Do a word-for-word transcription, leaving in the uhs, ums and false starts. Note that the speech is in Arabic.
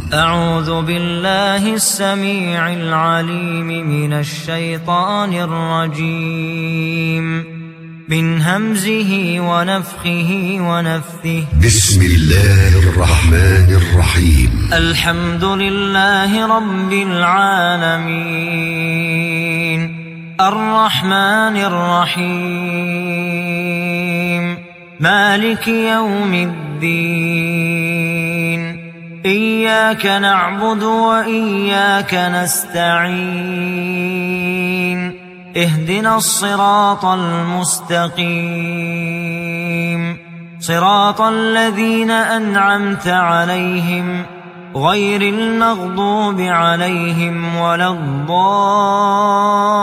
أعوذ بالله السميع العليم من الشيطان الرجيم من همزه ونفخه ونفثه. بسم الله الرحمن الرحيم. الحمد لله رب العالمين الرحمن الرحيم مالك يوم الدين إياك نعبد وإياك نستعين اهدنا الصراط المستقيم صراط الذين أنعمت عليهم غير المغضوب عليهم ولا الضالين.